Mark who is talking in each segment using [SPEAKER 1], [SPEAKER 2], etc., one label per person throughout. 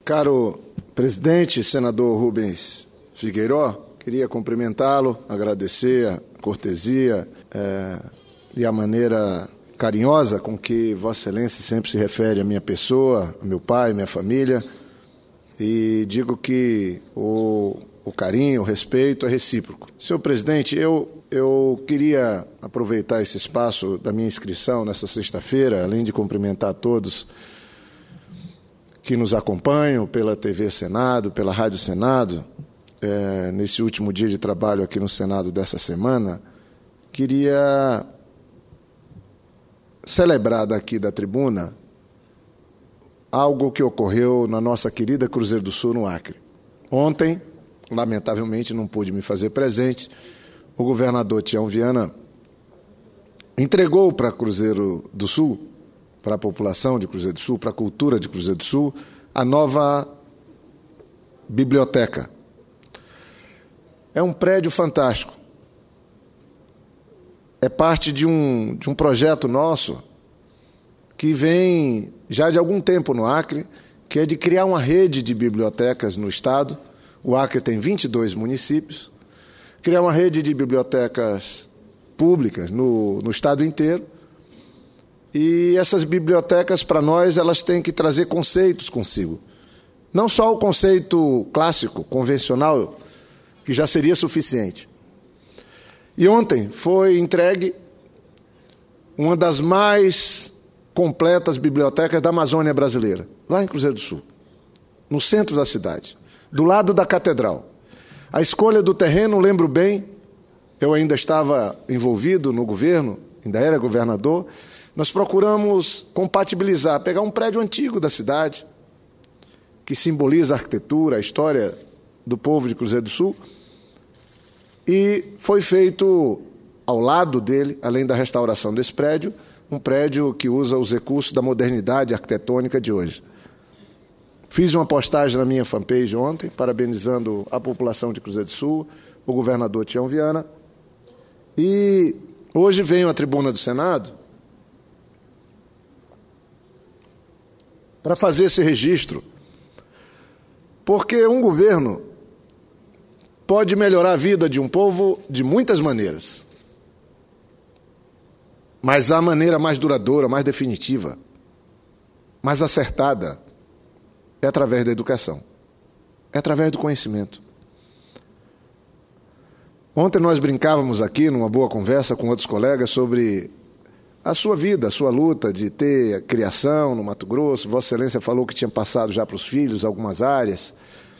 [SPEAKER 1] Caro presidente, senador Rubens Figueiró, queria cumprimentá-lo, agradecer a cortesia e a maneira carinhosa com que Vossa Excelência sempre se refere à minha pessoa, ao meu pai, à minha família, e digo que o carinho, o respeito é recíproco. Senhor presidente, eu queria aproveitar esse espaço da minha inscrição nessa sexta-feira, além de cumprimentar todos que nos acompanham pela TV Senado, pela Rádio Senado, nesse último dia de trabalho aqui no Senado dessa semana, queria celebrar daqui da tribuna algo que ocorreu na nossa querida Cruzeiro do Sul, no Acre. Ontem, lamentavelmente, não pude me fazer presente, o governador Tião Viana entregou para Cruzeiro do Sul, para a população de Cruzeiro do Sul, para a cultura de Cruzeiro do Sul, a nova biblioteca. É um prédio fantástico. É parte de um projeto nosso que vem já de algum tempo no Acre, que é de criar uma rede de bibliotecas no Estado. O Acre tem 22 municípios. Criar uma rede de bibliotecas públicas no Estado inteiro. E essas bibliotecas, para nós, elas têm que trazer conceitos consigo. Não só o conceito clássico, convencional, que já seria suficiente. E ontem foi entregue uma das mais completas bibliotecas da Amazônia brasileira, lá em Cruzeiro do Sul, no centro da cidade, do lado da catedral. A escolha do terreno, lembro bem, eu ainda estava envolvido no governo, ainda era governador, nós procuramos compatibilizar, pegar um prédio antigo da cidade, que simboliza a arquitetura, a história do povo de Cruzeiro do Sul, e foi feito ao lado dele, além da restauração desse prédio, um prédio que usa os recursos da modernidade arquitetônica de hoje. Fiz uma postagem na minha fanpage ontem, parabenizando a população de Cruzeiro do Sul, o governador Tião Viana, e hoje venho à tribuna do Senado para fazer esse registro, porque um governo pode melhorar a vida de um povo de muitas maneiras. Mas a maneira mais duradoura, mais definitiva, mais acertada, é através da educação. É através do conhecimento. Ontem nós brincávamos aqui, numa boa conversa com outros colegas, sobre a sua vida, a sua luta de ter criação no Mato Grosso. Vossa Excelência falou que tinha passado já para os filhos algumas áreas.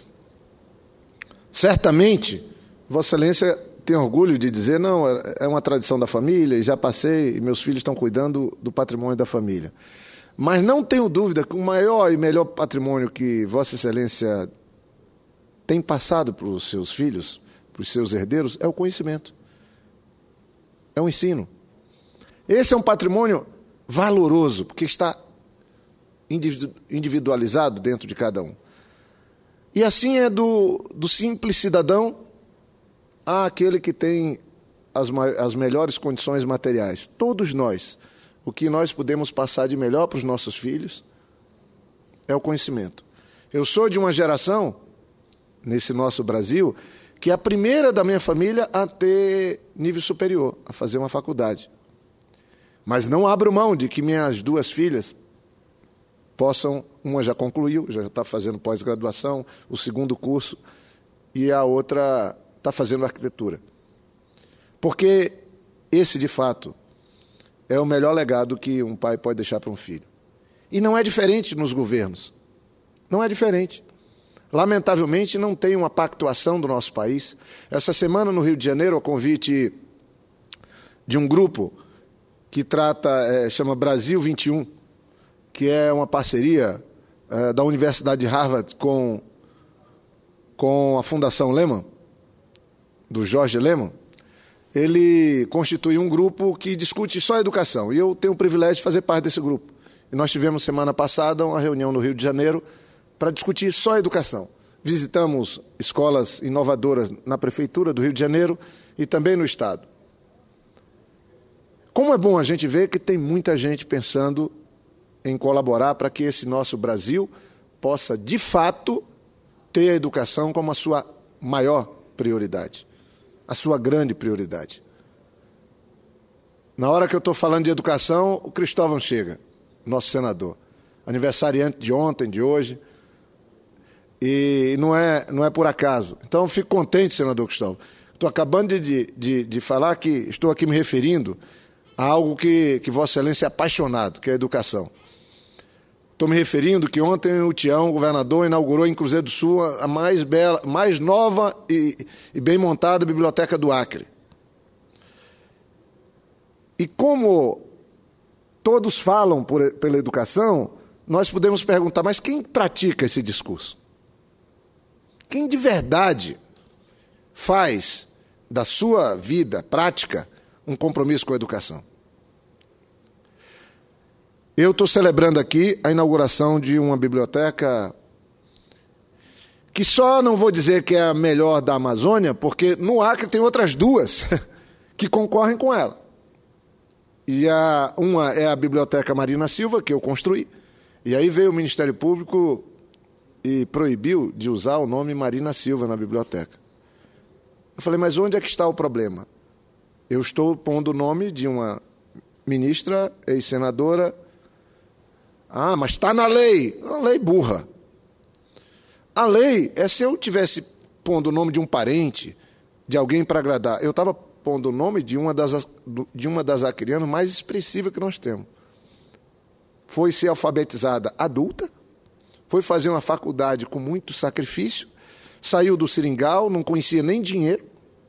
[SPEAKER 1] Certamente, Vossa Excelência tem orgulho de dizer, não, é uma tradição da família, e já passei, e meus filhos estão cuidando do patrimônio da família. Mas não tenho dúvida que o maior e melhor patrimônio que Vossa Excelência tem passado para os seus filhos, para os seus herdeiros, é o conhecimento. É o ensino. Esse é um patrimônio valoroso, porque está individualizado dentro de cada um. E assim é do simples cidadão àquele que tem as melhores condições materiais. Todos nós, o que nós podemos passar de melhor para os nossos filhos é o conhecimento. Eu sou de uma geração, nesse nosso Brasil, que é a primeira da minha família a ter nível superior, a fazer uma faculdade. Mas não abro mão de que minhas duas filhas possam, uma já concluiu, já está fazendo pós-graduação, o segundo curso, e a outra está fazendo arquitetura. Porque esse, de fato, é o melhor legado que um pai pode deixar para um filho. E não é diferente nos governos. Não é diferente. Lamentavelmente, não tem uma pactuação do nosso país. Essa semana, no Rio de Janeiro, a convite de um grupo que chama Brasil 21, que é uma parceria da Universidade de Harvard com a Fundação Lehman, do Jorge Lehman. Ele constituiu um grupo que discute só educação, e eu tenho o privilégio de fazer parte desse grupo. E nós tivemos, semana passada, uma reunião no Rio de Janeiro para discutir só educação. Visitamos escolas inovadoras na Prefeitura do Rio de Janeiro e também no Estado. Como é bom a gente ver que tem muita gente pensando em colaborar para que esse nosso Brasil possa, de fato, ter a educação como a sua maior prioridade, a sua grande prioridade. Na hora que eu estou falando de educação, o Cristóvão chega, nosso senador, aniversariante de ontem, de hoje, e não é por acaso. Então, eu fico contente, senador Cristóvão. Estou acabando de falar que estou aqui me referindo a algo que Vossa Excelência é apaixonado, que é a educação. Estou me referindo que ontem o Tião, o governador, inaugurou em Cruzeiro do Sul a mais bela, mais nova e bem montada biblioteca do Acre. E como todos falam pela educação, nós podemos perguntar, mas quem pratica esse discurso? Quem de verdade faz da sua vida prática um compromisso com a educação? Eu estou celebrando aqui a inauguração de uma biblioteca que só não vou dizer que é a melhor da Amazônia, porque no Acre tem outras duas que concorrem com ela. E uma é a Biblioteca Marina Silva, que eu construí, e aí veio o Ministério Público e proibiu de usar o nome Marina Silva na biblioteca. Eu falei, mas onde é que está o problema? Eu estou pondo o nome de uma ministra, ex-senadora. Ah, mas está na lei. A lei burra. A lei é se eu tivesse pondo o nome de um parente, de alguém para agradar. Eu estava pondo o nome de uma das acrianas mais expressivas que nós temos. Foi ser alfabetizada adulta, foi fazer uma faculdade com muito sacrifício, saiu do seringal, não conhecia nem dinheiro,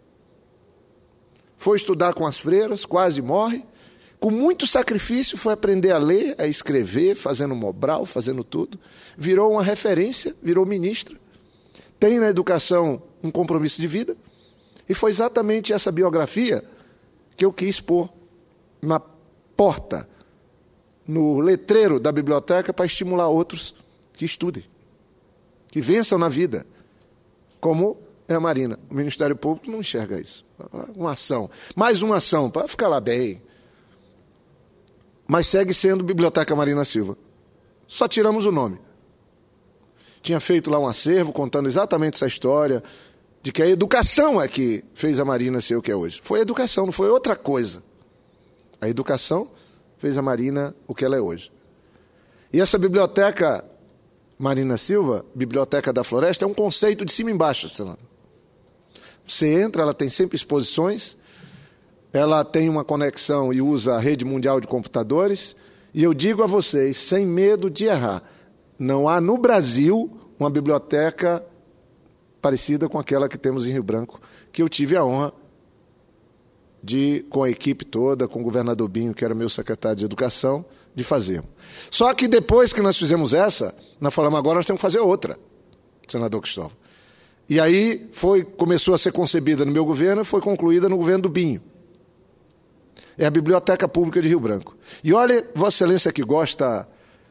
[SPEAKER 1] foi estudar com as freiras, quase morre, com muito sacrifício foi aprender a ler, a escrever, fazendo Mobral, fazendo tudo, virou uma referência, virou ministra, tem na educação um compromisso de vida, e foi exatamente essa biografia que eu quis pôr na porta, no letreiro da biblioteca, para estimular outros que estudem, que vençam na vida, como é a Marina. O Ministério Público não enxerga isso. Uma ação, mais uma ação, para ficar lá bem. Mas segue sendo Biblioteca Marina Silva. Só tiramos o nome. Tinha feito lá um acervo contando exatamente essa história, de que a educação é que fez a Marina ser o que é hoje. Foi a educação, não foi outra coisa. A educação fez a Marina o que ela é hoje. E essa Biblioteca Marina Silva, Biblioteca da Floresta, é um conceito de cima e embaixo, senador. Você entra, ela tem sempre exposições, ela tem uma conexão e usa a rede mundial de computadores, e eu digo a vocês, sem medo de errar, não há no Brasil uma biblioteca parecida com aquela que temos em Rio Branco, que eu tive a honra de, com a equipe toda, com o governador Binho, que era meu secretário de Educação, de fazer. Só que depois que nós fizemos essa, nós falamos, agora nós temos que fazer outra, senador Cristóvão. E aí começou a ser concebida no meu governo e foi concluída no governo do Binho. É a Biblioteca Pública de Rio Branco. E olha, Vossa Excelência que gosta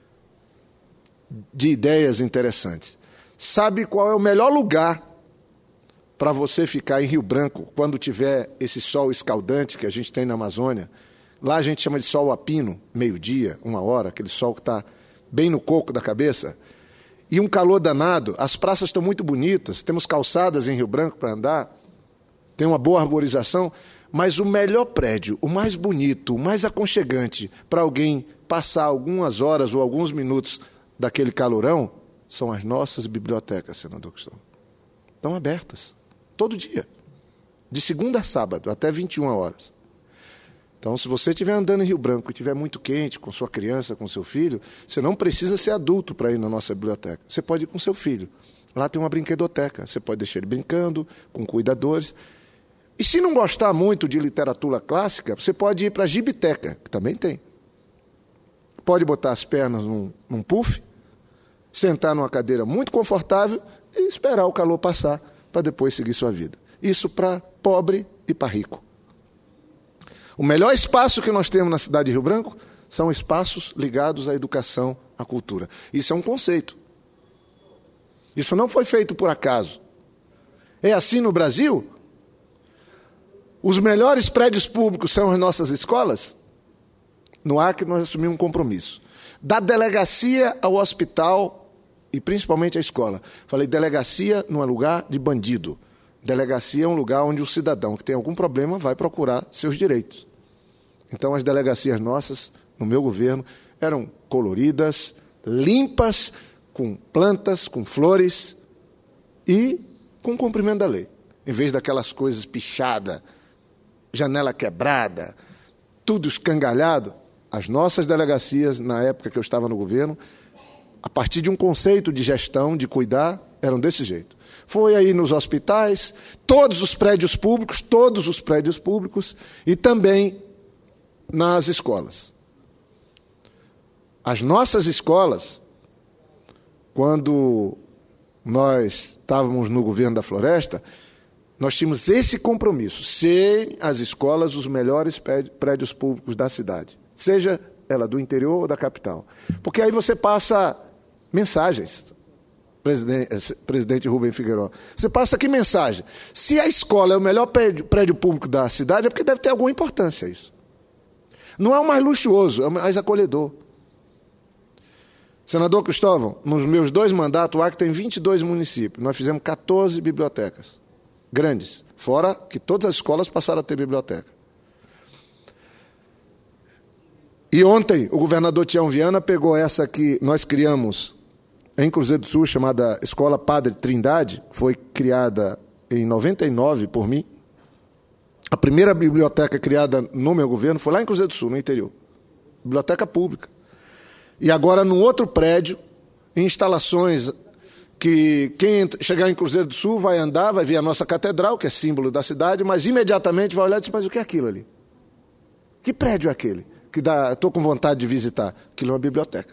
[SPEAKER 1] de ideias interessantes. Sabe qual é o melhor lugar para você ficar em Rio Branco quando tiver esse sol escaldante que a gente tem na Amazônia? Lá a gente chama de sol a pino, meio-dia, 1h, aquele sol que está bem no coco da cabeça. E um calor danado, as praças estão muito bonitas, temos calçadas em Rio Branco para andar, tem uma boa arborização, mas o melhor prédio, o mais bonito, o mais aconchegante para alguém passar algumas horas ou alguns minutos daquele calorão, são as nossas bibliotecas, senador Cristóvão. Estão abertas, todo dia, de segunda a sábado, até 21h. Então, se você estiver andando em Rio Branco e estiver muito quente com sua criança, com seu filho, você não precisa ser adulto para ir na nossa biblioteca. Você pode ir com seu filho. Lá tem uma brinquedoteca. Você pode deixar ele brincando, com cuidadores. E se não gostar muito de literatura clássica, você pode ir para a gibiteca, que também tem. Pode botar as pernas num puff, sentar numa cadeira muito confortável e esperar o calor passar para depois seguir sua vida. Isso para pobre e para rico. O melhor espaço que nós temos na cidade de Rio Branco são espaços ligados à educação, à cultura. Isso é um conceito. Isso não foi feito por acaso. É assim no Brasil? Os melhores prédios públicos são as nossas escolas? No Acre nós assumimos um compromisso. Da delegacia ao hospital, e principalmente a escola. Falei, delegacia não é lugar de bandido. Delegacia é um lugar onde o cidadão que tem algum problema vai procurar seus direitos. Então, as delegacias nossas, no meu governo, eram coloridas, limpas, com plantas, com flores e com cumprimento da lei. Em vez daquelas coisas pichadas, janela quebrada, tudo escangalhado, as nossas delegacias, na época que eu estava no governo, a partir de um conceito de gestão, de cuidar, eram desse jeito. Foi aí nos hospitais, todos os prédios públicos e também nas escolas. As nossas escolas, quando nós estávamos no governo da Floresta, nós tínhamos esse compromisso, serem as escolas os melhores prédios públicos da cidade, seja ela do interior ou da capital. Porque aí você passa mensagens, presidente Rubem Figueiredo. Você passa que mensagem? Se a escola é o melhor prédio público da cidade, é porque deve ter alguma importância isso. Não é o mais luxuoso, é o mais acolhedor. Senador Cristóvão, nos meus 2 mandatos, o Acre tem 22 municípios. Nós fizemos 14 bibliotecas grandes, fora que todas as escolas passaram a ter biblioteca. E ontem o governador Tião Viana pegou essa que nós criamos em Cruzeiro do Sul, chamada Escola Padre Trindade, foi criada em 99 por mim. A primeira biblioteca criada no meu governo foi lá em Cruzeiro do Sul, no interior. Biblioteca pública. E agora, num outro prédio, em instalações que quem chegar em Cruzeiro do Sul vai andar, vai ver a nossa catedral, que é símbolo da cidade, mas imediatamente vai olhar e dizer, mas o que é aquilo ali? Que prédio é aquele? Que estou com vontade de visitar. Aquilo é uma biblioteca.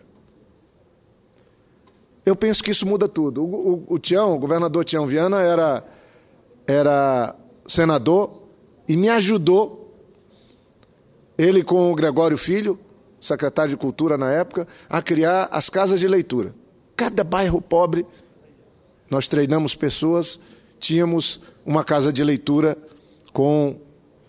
[SPEAKER 1] Eu penso que isso muda tudo. O governador Tião Viana era senador e me ajudou, ele com o Gregório Filho, secretário de Cultura na época, a criar as casas de leitura. Cada bairro pobre, nós treinamos pessoas, tínhamos uma casa de leitura com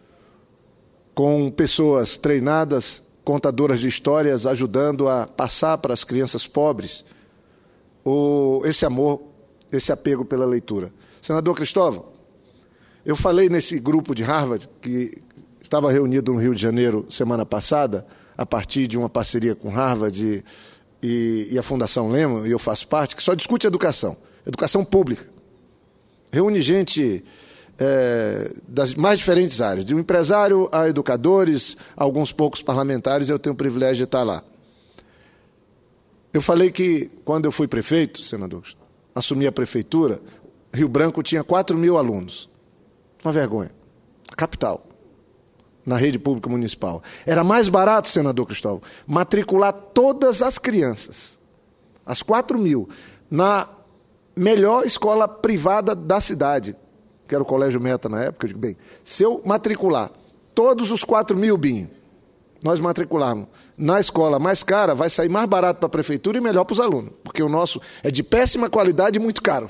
[SPEAKER 1] pessoas treinadas, contadoras de histórias, ajudando a passar para as crianças pobres esse amor, esse apego pela leitura. Senador Cristóvão, eu falei nesse grupo de Harvard, que estava reunido no Rio de Janeiro semana passada, a partir de uma parceria com Harvard e a Fundação Lehman, e eu faço parte, que só discute educação pública. Reúne gente das mais diferentes áreas, de um empresário a educadores, a alguns poucos parlamentares, eu tenho o privilégio de estar lá. Eu falei que, quando eu fui prefeito, senador, assumi a prefeitura, Rio Branco tinha 4.000 alunos. Uma vergonha. Capital. Na rede pública municipal. Era mais barato, senador Cristóvão, matricular todas as crianças, as 4.000, na melhor escola privada da cidade, que era o Colégio Meta na época. Eu digo, bem, se eu matricular todos os 4.000, Binho, nós matricularmos na escola mais cara, vai sair mais barato para a prefeitura e melhor para os alunos, porque o nosso é de péssima qualidade e muito caro.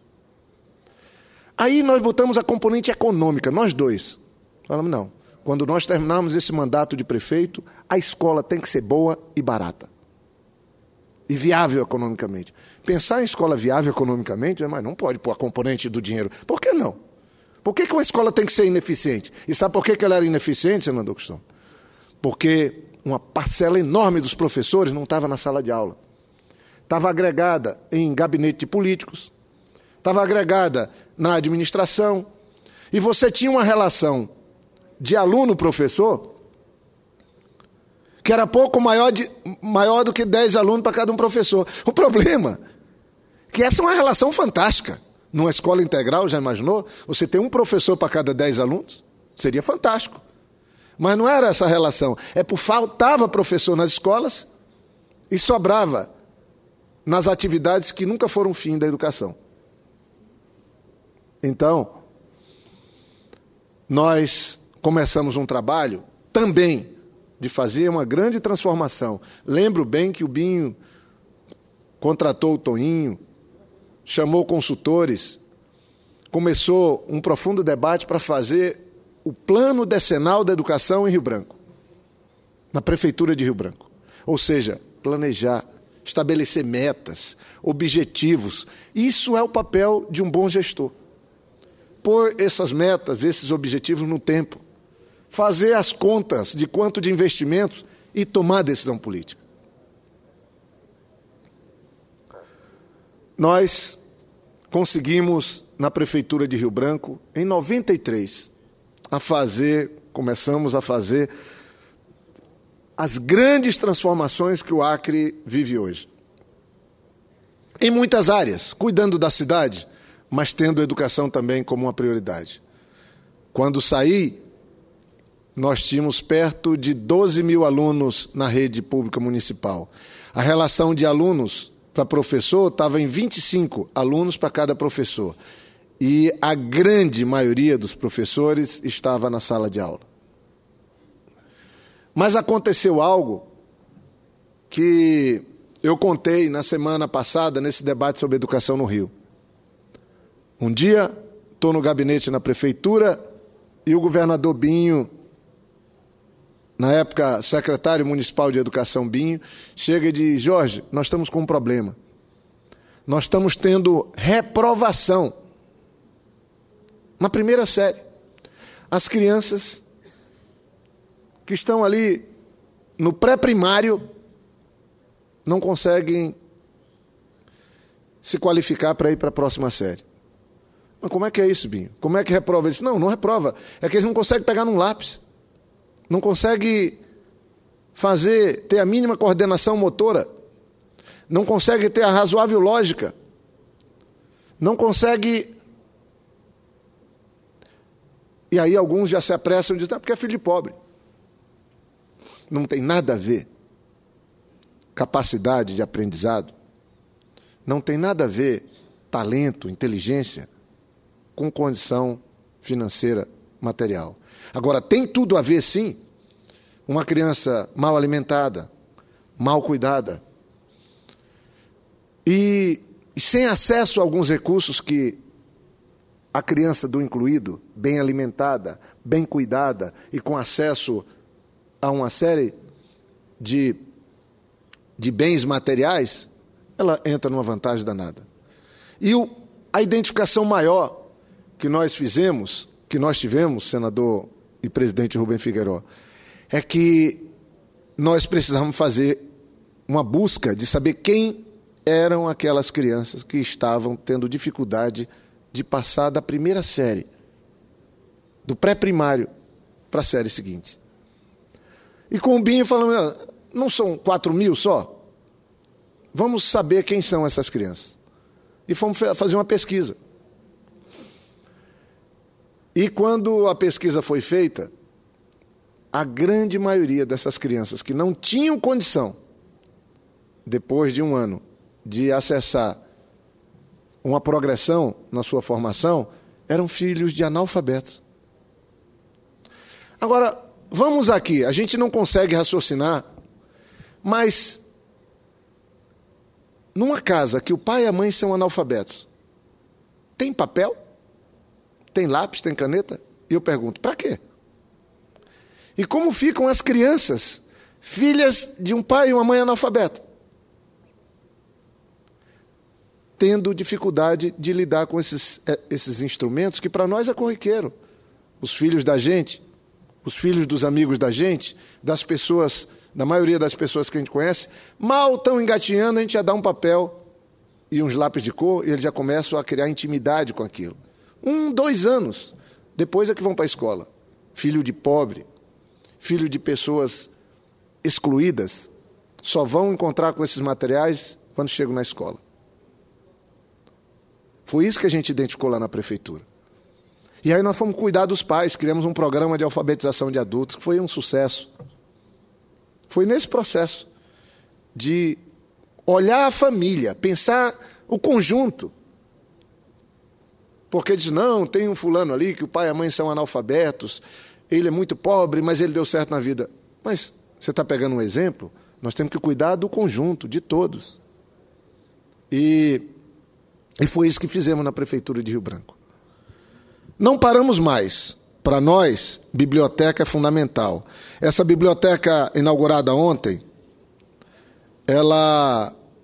[SPEAKER 1] Aí nós botamos a componente econômica, nós dois. Falamos, não, quando nós terminarmos esse mandato de prefeito, a escola tem que ser boa e barata. E viável economicamente. Pensar em escola viável economicamente, mas não pode pôr a componente do dinheiro. Por que não? Por que uma escola tem que ser ineficiente? E sabe por que ela era ineficiente, senador Cristóvão? Porque uma parcela enorme dos professores não estava na sala de aula. Estava agregada em gabinete de políticos, estava agregada na administração, e você tinha uma relação de aluno-professor que era pouco maior do que 10 alunos para cada um professor. O problema é que essa é uma relação fantástica. Numa escola integral, já imaginou? Você tem um professor para cada 10 alunos? Seria fantástico. Mas não era essa relação. É por faltava professor nas escolas e sobrava nas atividades que nunca foram fim da educação. Então, nós começamos um trabalho também de fazer uma grande transformação. Lembro bem que o Binho contratou o Toinho, chamou consultores, começou um profundo debate para fazer o plano decenal da educação em Rio Branco, na prefeitura de Rio Branco. Ou seja, planejar, estabelecer metas, objetivos. Isso é o papel de um bom gestor. Pôr essas metas, esses objetivos no tempo. Fazer as contas de quanto de investimentos e tomar decisão política. Nós conseguimos, na Prefeitura de Rio Branco, em 93, começamos a fazer as grandes transformações que o Acre vive hoje. Em muitas áreas, cuidando da cidade, mas tendo a educação também como uma prioridade. Quando saí, nós tínhamos perto de 12 mil alunos na rede pública municipal. A relação de alunos para professor estava em 25 alunos para cada professor. E a grande maioria dos professores estava na sala de aula. Mas aconteceu algo que eu contei na semana passada, nesse debate sobre educação no Rio. Um dia, estou no gabinete na prefeitura e o governador Binho, na época secretário municipal de educação Binho, chega e diz: Jorge, nós estamos com um problema. Nós estamos tendo reprovação na primeira série. As crianças que estão ali no pré-primário não conseguem se qualificar para ir para a próxima série. Mas como é que é isso, Binho? Como é que reprova? Ele disse: não reprova. É que eles não conseguem pegar num lápis. Não conseguem ter a mínima coordenação motora. Não conseguem ter a razoável lógica. Não conseguem... E aí alguns já se apressam e dizem: porque é filho de pobre. Não tem nada a ver. Capacidade de aprendizado. Não tem nada a ver talento, inteligência, com condição financeira, material. Agora, tem tudo a ver, sim, uma criança mal alimentada, mal cuidada, e sem acesso a alguns recursos que a criança do incluído, bem alimentada, bem cuidada e com acesso a uma série de bens materiais, ela entra numa vantagem danada. E a identificação maior que nós tivemos, senador e presidente Rubem Figueiredo, é que nós precisamos fazer uma busca de saber quem eram aquelas crianças que estavam tendo dificuldade de passar da primeira série, do pré-primário, para a série seguinte. E com o Binho falando: não são 4 mil só? Vamos saber quem são essas crianças. E fomos fazer uma pesquisa. E quando a pesquisa foi feita, a grande maioria dessas crianças que não tinham condição, depois de um ano, de acessar uma progressão na sua formação, eram filhos de analfabetos. Agora, vamos aqui, a gente não consegue raciocinar, mas numa casa que o pai e a mãe são analfabetos, tem papel? Tem lápis, tem caneta? E eu pergunto: para quê? E como ficam as crianças, filhas de um pai e uma mãe analfabeta? Tendo dificuldade de lidar com esses instrumentos que para nós é corriqueiro. Os filhos da gente, os filhos dos amigos da gente, das pessoas, da maioria das pessoas que a gente conhece, mal estão engatinhando, a gente já dá um papel e uns lápis de cor e eles já começam a criar intimidade com aquilo. 1, 2 anos, depois é que vão para a escola. Filho de pobre, filho de pessoas excluídas, só vão encontrar com esses materiais quando chegam na escola. Foi isso que a gente identificou lá na prefeitura. E aí nós fomos cuidar dos pais, criamos um programa de alfabetização de adultos, que foi um sucesso. Foi nesse processo de olhar a família, pensar o conjunto. Porque diz: não, tem um fulano ali que o pai e a mãe são analfabetos, ele é muito pobre, mas ele deu certo na vida. Mas você está pegando um exemplo? Nós temos que cuidar do conjunto, de todos. E foi isso que fizemos na Prefeitura de Rio Branco. Não paramos mais. Para nós, biblioteca é fundamental. Essa biblioteca inaugurada ontem, ela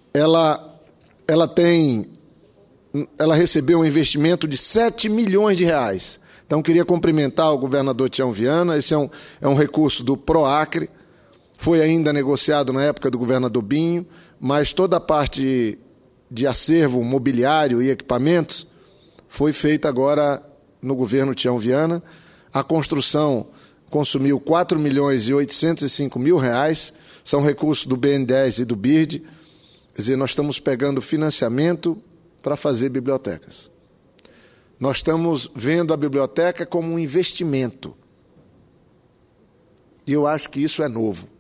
[SPEAKER 1] ela recebeu um investimento de 7 milhões de reais. Então, queria cumprimentar o governador Tião Viana. Esse é um recurso do PROACRE, foi ainda negociado na época do governador Binho, mas toda a parte de acervo mobiliário e equipamentos foi feita agora no governo Tião Viana. A construção consumiu R$ 4.805.000, são recursos do BNDES e do BIRD. Quer dizer, nós estamos pegando financiamento para fazer bibliotecas. Nós estamos vendo a biblioteca como um investimento. E eu acho que isso é novo.